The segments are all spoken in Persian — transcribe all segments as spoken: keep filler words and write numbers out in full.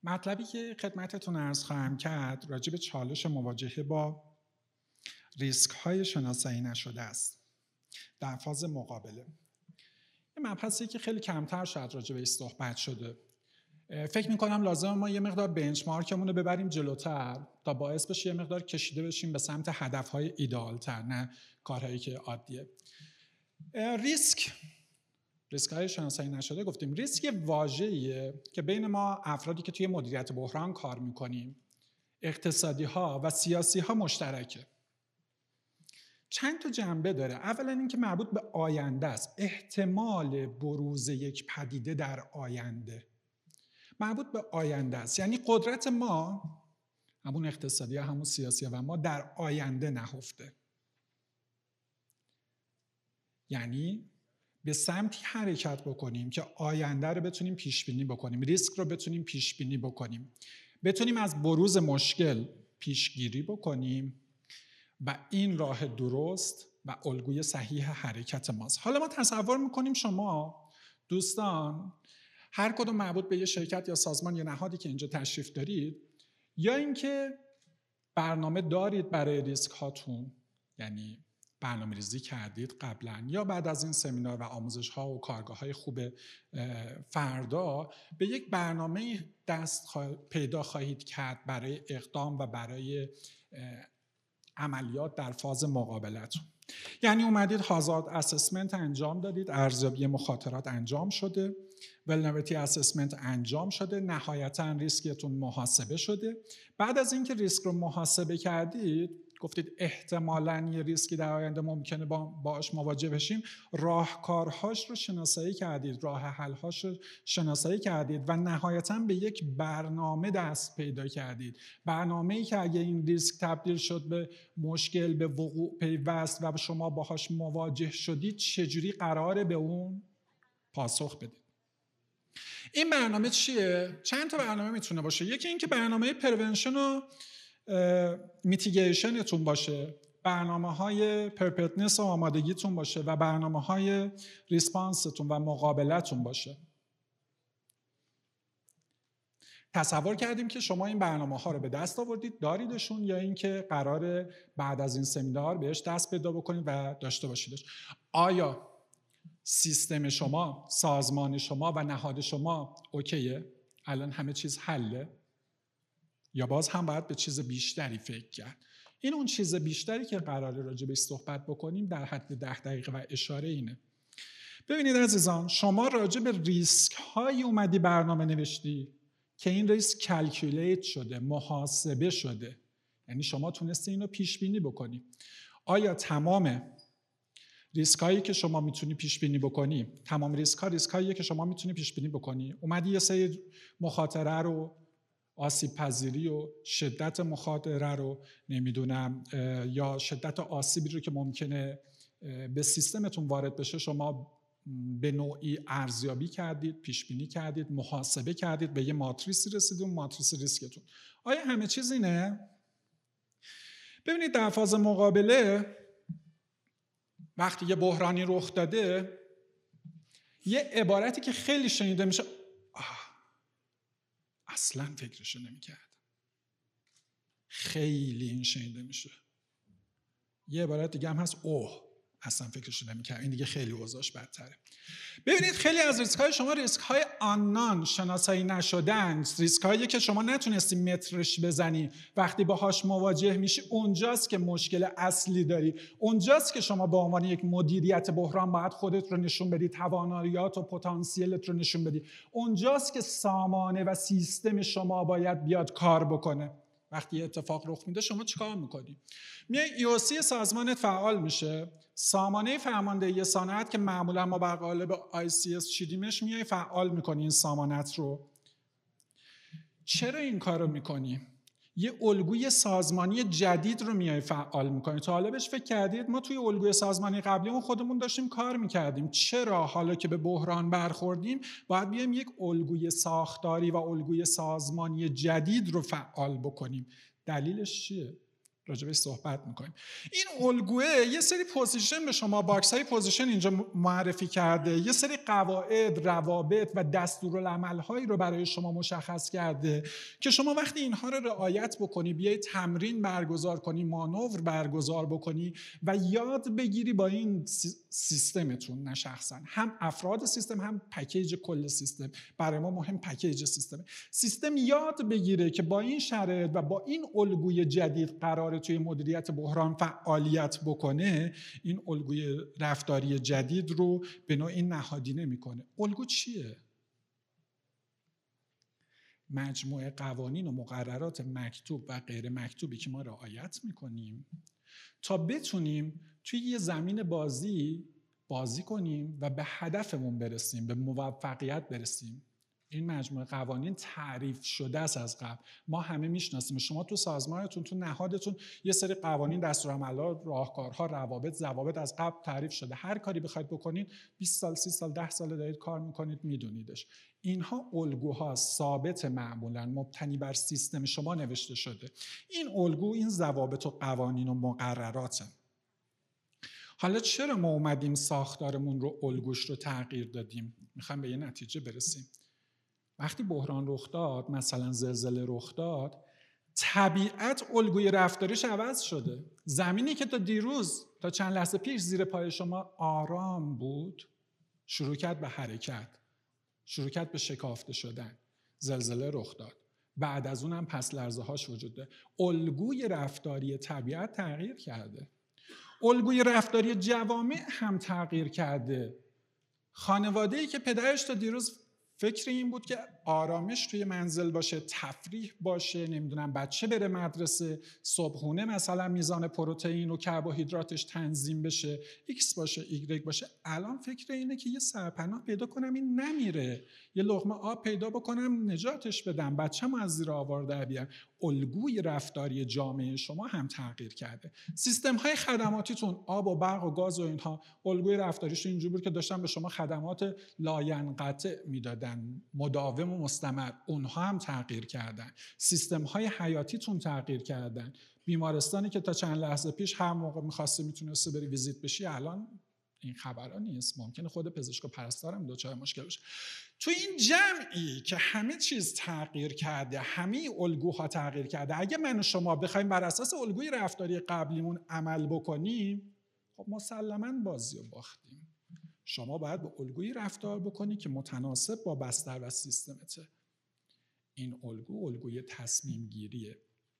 مطلبی که خدمتتون عرض خواهم کرد راجع به چالش مواجهه با ریسک های شناسایی نشده است در فاز مقابله. یه مبحثی که خیلی کمتر شاید راجع بهش صحبت شده. فکر میکنم لازم ما یه مقدار بنچمارکمون رو ببریم جلوتر تا باعث بشه یه مقدار کشیده بشیم به سمت هدفهای ایدئال‌تر، نه کارهایی که عادیه. ریسک ریسک های شناسایی نشده گفتیم ریسک واژه‌ایه که بین ما افرادی که توی مدیریت بحران کار میکنیم، اقتصادی ها و سیاسی ها مشترکه. چند تا جنبه داره. اولا اینکه مربوط به آینده است، احتمال بروز یک پدیده در آینده مربوط به آینده است، یعنی قدرت ما، همون اقتصادی ها همون سیاسی ها و ما، در آینده نهفته. یعنی به سمتی حرکت بکنیم که آینده رو بتونیم پیش بینی بکنیم، ریسک رو بتونیم پیش بینی بکنیم، بتونیم از بروز مشکل پیشگیری بکنیم و این راه درست و الگوی صحیح حرکت ماست. حالا ما تصور میکنیم شما دوستان هر کدوم مربوط به یه شرکت یا سازمان یا نهادی که اینجا تشریف دارید، یا اینکه برنامه دارید برای ریسک هاتون، یعنی برنامه ریزی کردید قبلا، یا بعد از این سمینار و آموزش ها و کارگاه های خوب فردا به یک برنامه دست پیدا خواهید کرد برای اقدام و برای عملیات در فاز مقابلتون. یعنی اومدید هازارد اسسمنت انجام دادید، ارزیابی مخاطرات انجام شده، ولنربیلیتی اسسمنت انجام شده، نهایتاً ریسکتون محاسبه شده. بعد از اینکه ریسک رو محاسبه کردید، گفتید احتمالاً یه ریسکی در آینده ممکنه با باش مواجه بشیم، راهکارهاش رو شناسایی کردید، راه حل‌هاش رو شناسایی کردید و نهایتاً به یک برنامه دست پیدا کردید. برنامه‌ای که اگه این ریسک تبدیل شد به مشکل، به وقوع پیوست و شما باهاش مواجه شدید، چجوری قراره به اون پاسخ بدید. این برنامه چیه؟ چند تا برنامه میتونه باشه. یکی این که برنامه پرونشن و میتیگیشنتون باشه، برنامه های پرپتنس و آمادگیتون باشه و برنامه های ریسپانستون و مقابلتون باشه. تصور کردیم که شما این برنامه ها رو به دست آوردید، داریدشون، یا اینکه قراره بعد از این سمینار بهش دست پیدا بکنید و داشته باشیدش. آیا سیستم شما، سازمان شما و نهاد شما اوکیه؟ الان همه چیز حله؟ یا باز هم باید به چیز بیشتری فکر کرد؟ این اون چیز بیشتری که قراره راجع بهش صحبت بکنیم در حد ده دقیقه و اشاره اینه. ببینید عزیزان، شما راجع به ریسک هایی اومدی برنامه نوشتی که این ریسک کلکولیت شده، محاسبه شده، یعنی شما تونستی اینو پیش بینی بکنی. آیا تمام ریسک هایی که شما میتونی پیش بینی بکنی، تمام ریسک ها ریسک هایی که شما میتونی پیش بینی بکنی، اومدی یه سری مخاطره رو، آسیب پذیری و شدت مخاطره رو، نمیدونم، یا شدت آسیبی رو که ممکنه به سیستمتون وارد بشه، شما به نوعی ارزیابی کردید، پیش بینی کردید، محاسبه کردید، به یه ماتریسی رسیدید، اون ماتریس ریسکتون. آیا همه چیز اینه؟ ببینید در فاز مقابله وقتی یه بحرانی رخ داده، یه عبارتی که خیلی شنیده میشه، اصلا فکرشو نمی‌کردم. خیلی این شنیده میشه. یه عبارت دیگه هم هست، اوه اصلا فکرشو نمی‌کردم، این دیگه خیلی اوضاعش بدتره. ببینید خیلی از ریسک‌های شما ریسک‌های آنان، شناسایی نشدن، ریسک‌هایی که شما نتونستی مترش بزنی، وقتی باهاش مواجه میشی اونجاست که مشکل اصلی داری. اونجاست که شما به عنوان یک مدیریت بحران باید خودت رو نشون بدی، تواناییات و پتانسیلت رو نشون بدی. اونجاست که سامانه و سیستم شما باید بیاد کار بکنه. وقتی اتفاق رخ میده شما چیکار میکنی؟ میای ای او سی سازمانت فعال میشه، سامانه فرماندهی صنعت که معمولا ما بر قالب آی سی اس چیدیمش، میای فعال میکنی این سامانت رو. چرا این کار رو میکنی؟ یه الگوی سازمانی جدید رو میای فعال میکنی. تا حالا بهش فکر کردید؟ ما توی الگوی سازمانی قبلیمون خودمون داشتیم کار میکردیم. چرا حالا که به بحران برخوردیم باید بیایم یک الگوی ساختاری و الگوی سازمانی جدید رو فعال بکنیم؟ دلیلش چیه؟ راجبش صحبت میکنیم. این الگوه یه سری پوزیشن به شما، باکس های پوزیشن اینجا معرفی کرده، یه سری قواعد، روابط و دستورالعمل هایی رو برای شما مشخص کرده که شما وقتی اینها رو رعایت بکنی، بیای تمرین برگزار کنی، مانور برگزار بکنی و یاد بگیری با این سیستمتون، نه شخصا، هم افراد سیستم هم پکیج کل سیستم. برای ما مهم پکیج سیستم. سیستم یاد بگیره که با این شرایط و با این الگوی جدید قرار توی مدیریت بحران فعالیت بکنه، این الگوی رفتاری جدید رو به نوعی نهادینه میکنه. الگو چیه؟ مجموعه قوانین و مقررات مکتوب و غیر مکتوبی که ما رعایت میکنیم تا بتونیم توی یه زمین بازی بازی کنیم و به هدفمون برسیم، به موفقیت برسیم. این مجموعه قوانین تعریف شده است از قبل، ما همه میشناسیم. شما تو سازمانتون، تو نهادتون یه سری قوانین، دستورالعمل‌ها، راهکارها، روابط، ضوابط از قبل تعریف شده. هر کاری بخواید بکنید بیست سال، سی سال، ده سال دارید کار میکنید، میدونیدش. اینها الگوها ثابت، معمولا مبتنی بر سیستم شما نوشته شده. این الگو، این ضوابط و قوانین و مقرراته. حالا چرا ما اومدیم ساختارمون رو، الگوش رو تغییر دادیم؟ میخوایم به یه نتیجه برسیم. وقتی بحران رخ داد، مثلا زلزله رخ داد، طبیعت الگوی رفتاریش عوض شده. زمینی که تا دیروز، تا چند لحظه پیش زیر پای شما آرام بود، شروع کرد به حرکت، شروع کرد به شکافته شدن. زلزله رخ داد، بعد از اون هم پس لرزه هاش وجود داره. الگوی رفتاری طبیعت تغییر کرده. الگوی رفتاری جوامع هم تغییر کرده. خانواده‌ای که پدرش تا دیروز فکر این بود که آرامش توی منزل باشه، تفریح باشه، نمیدونم بچه بره مدرسه، صبحونه مثلا میزان پروتئین و کربوهیدراتش تنظیم بشه، ایکس باشه، ایگرگ باشه، الان فکر اینه که یه سرپناه پیدا کنم این نمیره، یه لقمه آب پیدا بکنم نجاتش بدم، بچه‌مو از زیر آوار در بیارم. الگوی رفتاری جامعه شما هم تغییر کرده. سیستم‌های خدماتیتون، آب و برق و گاز و اینها، الگوی رفتاریش اینجوری بود که داشتن به شما خدمات لاینقطع میدادن، مداوم و مستمر. اونها هم تغییر کردن. سیستم‌های حیاتیتون تغییر کردن. بیمارستانی که تا چند لحظه پیش هر موقع می‌خواستی میتونستی بری ویزیت بشی، الان این خبرها نیست. ممکنه خود پزشک و پرستارم دچار مشکل بشه. تو این جمعی که همه چیز تغییر کرده، همه الگوها تغییر کرده، اگه من و شما بخوایم بر اساس الگوی رفتاری قبلیمون عمل بکنیم، خب مسلماً بازی رو باختیم. شما باید با الگوی رفتار بکنی که متناسب با بستر و سیستمته. این الگو الگوی تصمیم گیریه،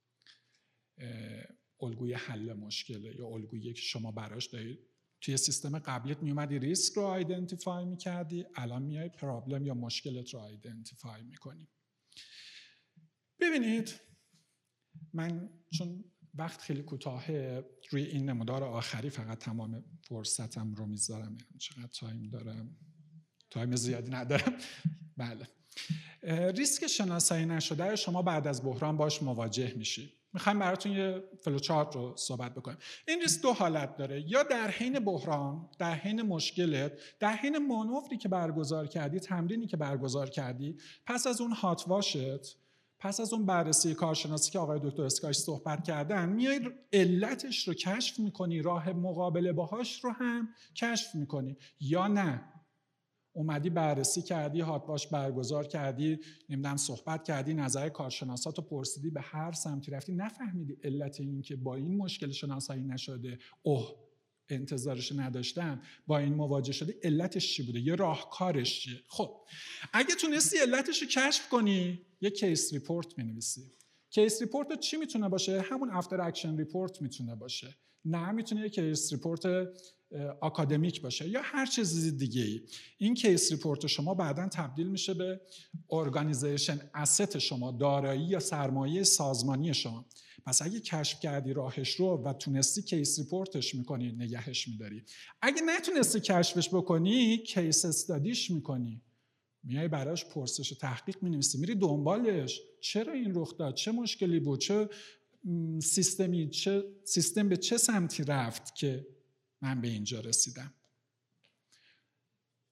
الگوی حل مشکله، یا الگویی که شما براش دارید توی سیستم قبلیت میومدی ریسک رو آیدنتیفای میکردی، الان میای پرابلم یا مشکلت رو آیدنتیفای میکنی. ببینید، من چون وقت خیلی کوتاهه، روی این نمودار آخری فقط تمام فرصتم رو میذارم. چقدر تایم دارم؟ تایم زیادی ندارم. بله. ریسک شناسایی نشده شما بعد از بحران باش مواجه میشی. میخوایم براتون یه فلوچارت رو صحبت بکنیم. این ریسک دو حالت داره، یا در حین بحران، در حین مشکلت، در حین مانوری که برگزار کردی، تمرینی که برگزار کردی، پس از اون هات واشت، پس از اون بررسی کارشناسی که آقای دکتر اسکاش صحبت کردن، میای علتش رو کشف میکنی، راه مقابله باهاش رو هم کشف میکنی. یا نه، اومدی بررسی کردی، هات واش برگزار کردی، نمیدونم صحبت کردی، نظر کارشناساتو پرسیدی، به هر سمتی رفتی، نفهمیدی علت این که با این مشکل شناسایی نشده، اوه انتظارش نداشتم، با این مواجه شده، علتش چی بوده، یه راهکارش چیه. خب اگه تونستی علتش رو کشف کنی، یه کیس ریپورت می‌نویسی. کیس ریپورت چی میتونه باشه؟ همون افتر اکشن ریپورت میتونه باشه. نه، میتونه یه کیس ریپورت آکادمیک باشه یا هر چیز دیگه ای. این کیس ریپورت شما بعداً تبدیل میشه به ارگانیزیشن اسست شما، دارایی یا سرمایه سازمانی شما. پس اگه کشف کردی راهش رو و تونستی کیس ریپورتش میکنی، نگهش میداری. اگه نتونستی کشفش بکنی، کیس استادیش میکنی، میای براش پرسش و تحقیق مینویسی، میری دنبالش، چرا این رخ داد، چه مشکلی بود، چه سیستمی، چه سیستم به چه سمتی رفت که من به اینجا رسیدم.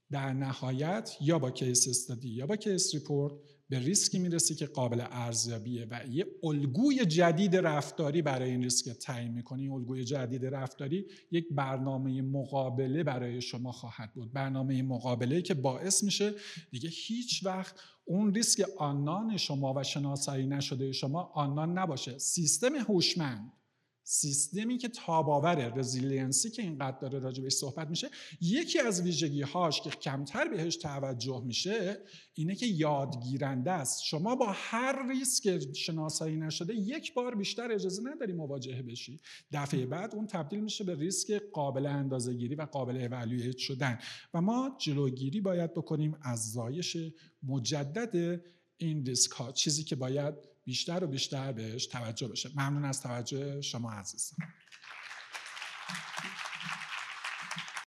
در نهایت یا با کیس استادی یا با کیس ریپورت به ریسکی میرسی که قابل ارزیابیه و یه الگوی جدید رفتاری برای این ریسک تعیین میکنی. این الگوی جدید رفتاری یک برنامه مقابله برای شما خواهد بود، برنامه مقابله که باعث میشه دیگه هیچ وقت اون ریسک آنان شما و شناسایی نشده شما آنان نباشه. سیستم هوشمند، سیستمی که تاباور، رزیلینسی که اینقدر داره راجع بهش صحبت میشه، یکی از ویژگی‌هاش که کمتر بهش توجه میشه اینه که یادگیرنده است. شما با هر ریسک شناسایی نشده یک بار بیشتر اجازه نداری مواجهه بشی. دفعه بعد اون تبدیل میشه به ریسک قابل اندازه‌گیری و قابل اوالوییت شدن و ما جلوگیری باید بکنیم از زایش مجدد این ریسک ها، چیزی که باید بیشتر و بیشتر بهش توجه بشه. ممنون از توجه شما عزیزان.